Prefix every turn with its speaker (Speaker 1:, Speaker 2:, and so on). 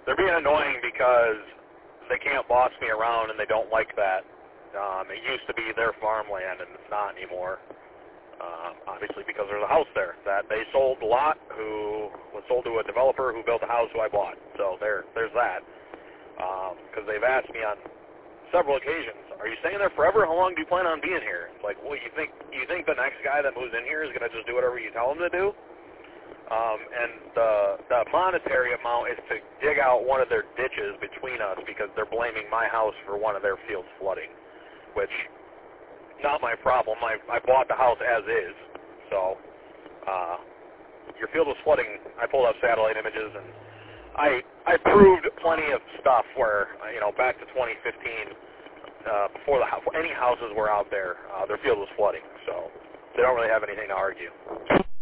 Speaker 1: they're being annoying because they can't boss me around and they don't like that. It used to be their farmland and it's not anymore. Obviously because there's a house there that they sold a lot, who was sold to a developer who built a house who I bought. So there's that. Because they've asked me on several occasions, are you staying there forever? How long do you plan on being here? Like, well, you think the next guy that moves in here is going to just do whatever you tell him to do? And the monetary amount is to dig out one of their ditches between us because they're blaming my house for one of their fields flooding, which, not my problem. I bought the house as is. So, your field was flooding. I pulled up satellite images, and I proved plenty of stuff where, back to 2015, before any houses were out there, their field was flooding. So they don't really have anything to argue.